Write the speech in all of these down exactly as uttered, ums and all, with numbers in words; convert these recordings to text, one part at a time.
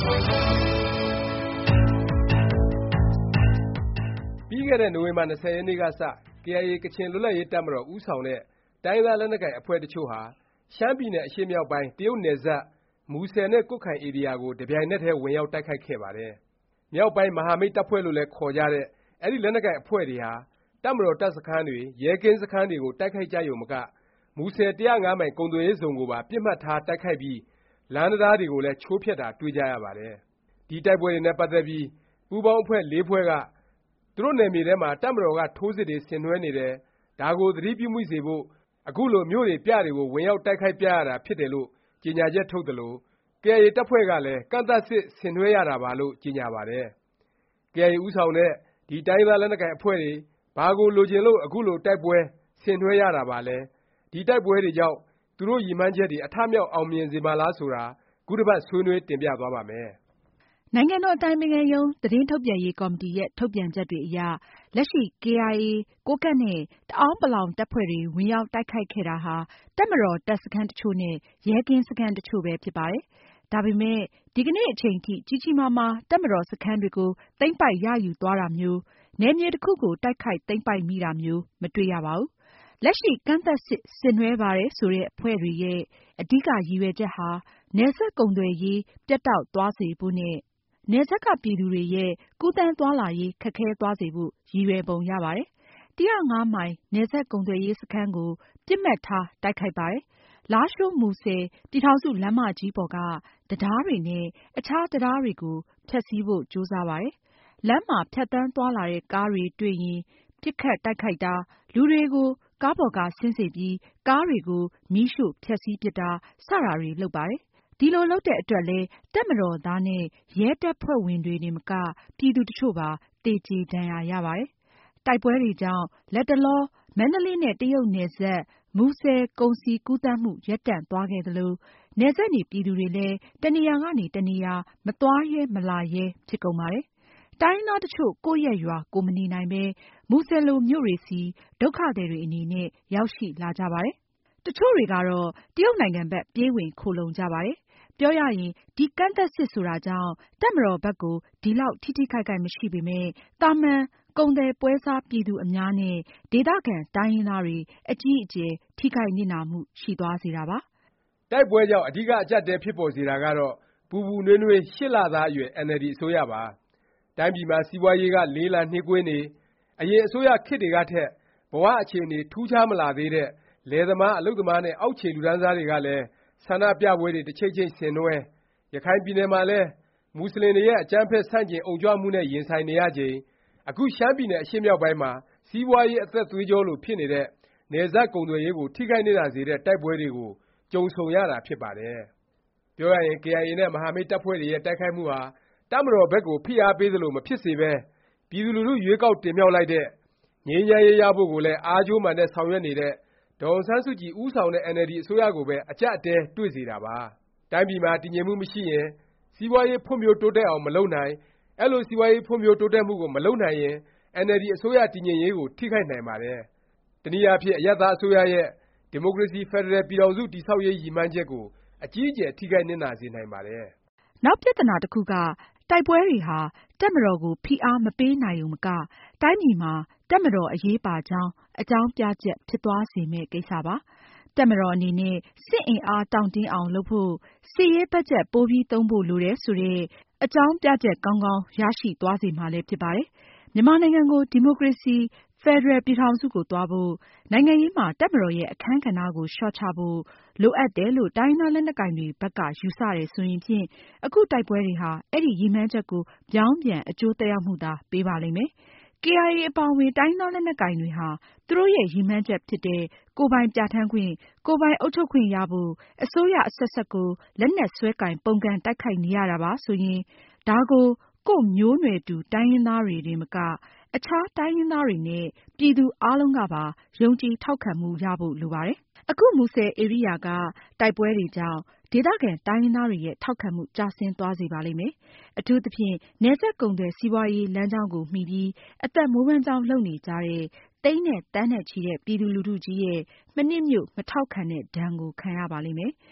ပြီးခဲ့တဲ့နိုဝင်ဘာ၂၀ရက်နေ့ကစ ကေအိုင်အေ ကချင်လွတ်လပ်ရေးတပ်မတော်ဦးဆောင်တဲ့တိုင်းရင်းသားလက်နက်ကိုင်အဖွဲ့တစ်ချို့ဟာရှမ်းပြည်နယ်အရှေ့မြောက်ပိုင်းတရုတ်နယ်စပ်မူဆယ်နဲ့ကွတ်ခိုင်ဧရိယာကိုတစ်ပြိုင်နက်တည်းဝင်ရောက်တိုက်ခိုက်ခဲ့ပါတယ်။မြောက်ပိုင်းမဟာမိတ်တပ်ဖွဲ့လို့လည်းခေါ်ကြတဲ့အဲဒီလက်နက်ကိုင်အဖွဲ့တွေဟာတပ်မတော်တပ်စခန်းတွေရဲကင်းစခန်းတွေကိုတိုက်ခိုက်ကြရုံမကမူဆယ်တစ်ရာ့ငါးမိုင်ကုန်သွယ်ရေးဇုံကိုပါပစ်မှတ်ထားတိုက်ခိုက်ပြီးလမ်းတံတားတွေကိုလည်းချိုးဖျက်တာတွေ့ကြရပါတယ်။ဒီတိုက်ပွဲတွေနဲ့ပတ်သက်ပြီးပူးပေါင်းအဖွဲ့လေးဖွဲ့ကသူတို့နယ်မြေထဲမှာတပ်မတော်ကထိုးစစ်တွေဆင်နွှဲနေတယ်၊ဒါကိုသတိပြုမိစေဖို့အခုလိုမြို့တွေပြတွေကိုဝင်ရောက်တိုက်ခိုက်ပြရတာဖြစ်တယ်လို့ကြေညာချက်ထုတ်သလိုကေအိုင်အေတပ်ဖွဲ့ကလည်းကန့်သတ်စစ်ဆင်နွှဲရတာပါလို့ကြေညာပါတယ်။ ကေအိုင်အေဦးဆောင်တဲ့ဒီတိုင်းရင်းသားလက်နက်ကိုင်အဖွဲ့တွေဘာကိုလိုချင်လို့အခုလိုတိုက်ပွဲဆင်နွှဲရတာပါလဲ၊ဒီတိုက်ပွဲတွေကြောင့်သူတို့ရည်မှန်းချက်တွေအထမြောက်အောင်မြင်စေမှာလားဆိုတာခုတစ်ပတ်ဆွေးနွေးတင်ပြသွားပါ့မယ်။နိုင်ငံတော်အတိုင်ပင်ခံရုံးသတင်းထုတ်ပြန်ရေးကော်မတီရဲ့ထုတ်ပြန်ချက်တွေအရလက်ရှိ ကေအိုင်အေ ကိုးကန့်နဲ့တအာန်းပလောင်တပ်ဖွဲ့တွေဝင်ရောက်တိုက်ခိုက်ခဲ့တာဟာတပ်မတော်တပ်စခန်းတစ်ချို့နဲ့ရဲကင်းစခန်းတစ်ချို့ပဲဖြစ်ပါတယ်။ဒါပေမယ့်ဒီကနေ့အချိန်ထိကြီးကြီးမားမားတပ်မတော်စခန်းတွေကိုသိမ်းပိုက်ရယူသွားတာမျိုးနယ်မြေတစ်ခုကိုတိုက်ခိုက်သိမ်းပိုက်မိတာမျိုးမတွေ့ရပါဘူး။လက်ရှိကန့်သတ်စစ်ဆင်နွှဲပါတယ်ဆိုတဲ့အဖွဲ့တွေရဲ့အဓိကရည်ရွယ်ချက်ဟာနယ်စပ်ကုန်သွယ်ရေးပြတ်တောက်သွားစေဖို့နဲ့နယ်စပ်ကပြည်သူတွေရဲ့ကူးသန်းသွားလာရေးခက်ခဲသွားစေဖို့ရည်ရွယ်ပုံရပါတယ်။တစ်ရာ့ငါးမိုင်နယ်စပ်ကုန်သွယ်ရေးစခန်းကိုပစ်မှတ်ထားတိုက်ခိုက်ပါတယ်။လားရှိုး-မူဆယ်ပြည်ထောင်စုလမ်းမကြီးပေါ်ကတံတားတွေနဲ့အခြားတံတားတွေကိုဖျက်ဆီးဖို့ကြိုးစားပါတယ်။လမ်းမှာဖြတ်သန်းသွားလာတဲ့ကားတွေတွေ့ရင်ပစ်ခတ်တိုက်ခိုက်တာလူတွေကိုကားပေါ်ကဆင်းစေပြီးကားတွေကိုမီးရှို့ဖျက်ဆီးပစ်တာစတာတွေလုပ်ပါတယ်။ဒီလိုလုပ်တဲ့အတွက်လည်းတပ်မတော်သားနဲ့ရဲတပ်ဖွဲ့ဝင်တွေတင်မကပြည်သူတစ်ချို့ပါသေကြေဒဏ်ရာရပါတယ်။တိုက်ပွဲတွေကြောင့်လတ်တလောမန္တလေးနဲ့တရုတ်နယ်စပ်မူဆယ်ကုန်စည်ကူးသန်းမှုရပ်တန့်သွားခဲ့သလိုနယ်စပ်နေပြည်သူတွေလည်းတနေရာကနေတနေရာမသွားရဲမလာရဲဖြစ်ကုန်ပါတယ်။တိုင်းရင်းသားတစ်ချို့ကိုယ့်ရပ်ရွာကိုယ်မနေနိုင်ပဲမူဆယ်လိုမြို့တွေဆီဒုက္ခသည်တွေအနေနဲ့ရောက်ရှိလာကြပါတယ်။တချို့တွေကတော့တရုတ်နိုင်ငံဘက်ပြေးဝင်ခိုလှုံကြပါတယ်။ပြောရရင်ဒီကန့်သတ်စစ်ဆိုတာကြောင့်တပ်မတော်ဘက်ကိုဒီလောက်ထိထိခိုက်ခိုက်မရှိပေမယ့်သာမန်ကုန်သည်ပွဲစားပြည်သူအများနဲ့ဒေသခံတိုင်းရင်းသားတွေအကြီးအကျယ်ထိခိုက်နစ်နာမှုရှိသွားစေတာပါ။တိုက်ပွဲကြောင့်အဓိကအကျပ်အတည်းဖြစ်ပေါ်စေတာကတော့ပူပူနွေးနွေးရှစ်လသားအရွယ်အင်န်အယ်လ်ဒီအစိုးရပါ။တိုင်းပြည်မှာစီးပွားရေးကလေးလံနှေးကွေးနေအရင်အစိုးရခေတ်တွေကထက်ဘဝအခြေအနေထူးခြားမလာသေးတဲ့လယ်သမားအလုပ်သမားနဲ့အောက်ခြေလူတန်းစားတွေကလည်းဆန္ဒပြပွဲတွေတစ်ချိတ်ချိတ်ဆင်နွှဲရခိုင်ပြည်နယ်မှာလည်းမူဆလင်တွေရဲ့အကြမ်းဖက်ဆန့်ကျင်အုံကြွမှုနဲ့ရင်ဆိုင်နေရချိန်အခုရှမ်းပြည်နယ်အရှေ့မြောက်ပိုင်းမှာစီးပွားရေးအသက်သွေးကြောလိုဖြစ်နေတဲ့နယ်စပ်ကုန်သွယ်ရေးကိုထိခိုက်နစ်နာစေတဲ့တိုက်ပွဲတွေကိုကြုံဆုံရတာဖြစ်ပါတယ်။ပြောရရင်ကေအိုင်အေနဲ့မဟာမိတ်တပ်ဖွဲ့တွေရဲ့တိုက်ခိုက်မှုဟာတပ်မတော်ဘက်ကိုဖိအားပေးသလိုမဖြစ်စေပဲပြည်သူလူထုရွေးကောက်တင်မြှောက်လိုက်တဲ့ငြိမ်းချမ်းရေးရဖို့ကိုလည်းအားကြိုးမာန်နဲ့ဆောင်ရွက်နေတဲ့ဒေါ်အောင်ဆန်းစုကြည်ဦးဆောင်တဲ့အင်န်အယ်လ်ဒီအစိုးရကိုပဲအကျပ်အတည်းတွေ့စေတာပါ။တိုင်းပြည်မှာတည်ငြိမ်မှုမရှိရင်စီးပွားရေးဖွံ့ဖြိုးတိုးတက်အောင်မလုပ်နိုင်အဲလိုစီးပွားရေးဖွံ့ဖြိုးတိုးတက်မှုကိုမလုပ်နိုင်ရင်အင်န်အယ်လ်ဒီအစိုးရတည်ငြိမ်ရေးကိုထိခိုက်နိုင်ပါတယ်။တနည်းအားဖြင့်အရပ်သားအစိုးရရဲ့ဒီမိုကရေစီဖက်ဒရယ်ပြည်ထောင်စုတည်ဆောက်ရေးရည်မှန်းချက်ကိုအကြီးအကျယ်ထိခိုက်နစ်နာစေနိုင်ပါတယ်။နောက်ပြသနာတစ်ခုကတိုက်ပွဲတွေဟာတပ်မတော်ကိုဖိအားမပေးနိုင်ရုံမကတိုင်းပြည်မှာတပ်မတော်အရေးပါကြောင်းအကြောင်းပြချက်ဖြစ်သွားစေမယ့်ကိစ္စပါ။တပ်မတော်အနေနဲ့စစ်အင်အားတောင့်တင်းအောင်လုပ်ဖို့စစ်ရေးဘတ်ဂျက်ပိုပြီးသုံးဖို့လိုတယ်ဆိုတဲ့အကြောင်းပြချက်ကောင်းကောင်းရရှိသွားစေမှာလည်းဖြစ်ပါတယ်။မြန်မာနိုင်ငံကိုဒီမိုကရေစီဖက်ဒရယ်ပြည်ထောင်စုကိုသွားဖို့နိုင်ငံရေးမှာတပ်မတော်ရဲ့အခန်းကဏ္ဍကိုလျော့ချဖို့လိုအပ်တယ်လို့တိုင်းရင်းသားလက်နက်ကိုင်တွေဘက်ကယူဆတယ်ဆိုရင်ဖြင့်အခုတိုက်ပွဲတွေဟာအဲ့ဒီရည်မှန်းချက်ကိုပြောင်းပြန်အကျိုးသက်ရောက်မှုသာပေးပါလိမ့်မယ်။ ကေအိုင်အေအပါအဝင်တိုင်းရင်းသားလက်နက်ကိုင်တွေဟာသူတို့ရဲ့ရည်မှန်းချက်ဖြစ်တဲ့ကိုယ်ပိုင်ပြဌာန်းခွင့်ကိုယ်ပိုင်အုပ်ချုပ်ခွင့်ရဖို့အစိုးရအဆက်ဆက်ကိုလက်နက်စွဲကိုင်ပုန်ကန်တိုက်ခိုက်နေရတာပါဆိုရင်ဒါကိုကိုယ့်မျိုးနွယ်တူတိုင်းရင်းသားတွေတင်မကအခြားတိုင်းရင်းသားတွေနဲ့ပြည်သူအားလုံးကပါယုံကြည်ထောက်ခံမှုရဖို့လိုပါတယ်။အခုမူဆယ်ဧရိယာကတိုက်ပွဲတွေကြောင့်ဒေသခံတိုင်းရင်းသားတွေရဲ့ထောက်ခံမှုကျဆင်းသွားစေပါလိမ့်မယ်။အထူးသဖြင့်နယ်စပ်ကုန်သွယ်စီးပွားရေးလမ်းကြောင်းကိုမှီပြီးအသက်မွေးဝမ်းကြောင်းလုပ်နေကြတဲ့သိန်းနဲ့သန်းနဲ့ချီတဲ့ပြည်သူလူထုကြီးရဲ့မနှစ်မြို့မထောက်ခံတဲ့ဒဏ်ကိုခံရပါလိမ့်မယ်။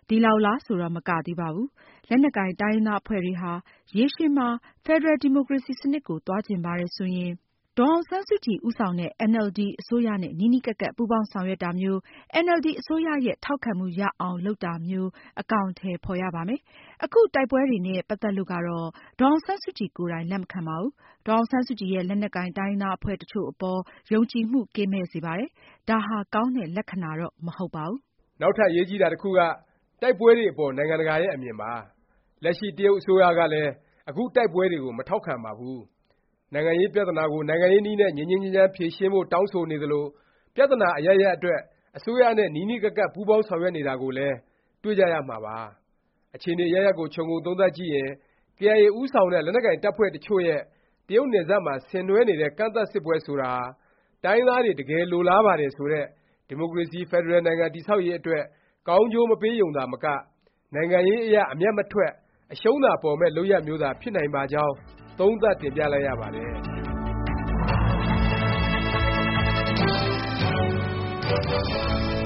ဒီလောက်လားဆိုတော့မကသေးပါဘူး။ လက်နက်ကိုင်တိုင်းရင်းသားအဖွဲ့တွေဟာ ရေရှည်မှာ ဖက်ဒရယ်ဒီမိုကရေစီစနစ်ကိုသွားချင်ပါတယ်ဆိုရင် ဒေါ်အောင်ဆန်းစုကြည်ဦးဆောင်တဲ့ အင်န်အယ်လ်ဒီ အစိုးရနဲ့ နီးနီးကပ်ကပ် ပူးပေါင်းဆောင်ရွက်တာမျိုး၊ အင်န်အယ်လ်ဒီ အစိုးရရဲ့ ထောက်ခံမှုရအောင်လုပ်တာမျိုး အကောင်အထည် ဖော်ရပါမယ်။ အခုတိုက်ပွဲတွေနဲ့ ပတ်သက်လို့ကတော့ ဒေါ်အောင်ဆန်းစုကြည်ကိုယ်တိုင် လက်မခံပါဘူး။ ဒေါ်အောင်ဆန်းစုကြည်ရဲ့ လက်နက်ကိုင်တိုင်းရင်းသားအဖွဲ့တချို့အပေါ် ယုံကြည်မှုကင်းမဲ့စေပါတယ်။ ဒါဟာ ကောင်းတဲ့ လက္ခဏာတော့ မဟုတ်ပါဘူး။ နောက်ထပ်အရေးကြီးတာတစ်ခုက တိုက်ပွဲတွေအပေါ် နိုင်ငံတကာရဲ့အမြင်ပါ။ လက်ရှိ တရုတ်အစိုးရကလည်း အခုတိုက်ပွဲတွေကို မထောက်ခံပါဘူး။ နိုင်ငံရေးပြသနာကို နိုင်ငံရေးနည်းနဲ့ ငြိမ်းငြိမ်းချမ်းချမ်း ဖြေရှင်းဖို့ တောင်းဆိုနေသလို၊ ပြသနာအရပ်ရပ်အတွက် အစိုးရနဲ့ နီးနီးကပ်ကပ် ပူးပေါင်းဆောင်ရွက်နေတာကိုလည်း တွေ့ကြရမှာပါ။ အခြေအနေအရပ်ရပ်ကို ခြုံငုံသုံးသပ်ကြည့်ရင် ကေအိုင်အေ ဦးဆောင်တဲ့ လက်နက်ကိုင်တပ်ဖွဲ့တစ်ချို့ရဲ့ တရုတ်နယ်စပ်မှာ ဆင်နွှဲနေတဲ့ ကန့်သတ်စစ်ပွဲဆိုတာ တိုင်းရင်းသားတွေ တကယ်လိုလားပါတယ် ဆိုတဲ့ ဒီမိုကရေစီ ဖက်ဒရယ်နိုင်ငံ တည်ဆောက်ရေးအတွက် ကောင်းကျိုးမပေးရုံသာမက နိုင်ငံရေးအရ အမြတ်မထွက် အရှုံးသာပေါ်မယ့် လုပ်ရပ်မျိုးသာ ဖြစ်နိုင်ပါကြောင်း သုံးသပ်တင်ပြလိုက်ရပါတယ်။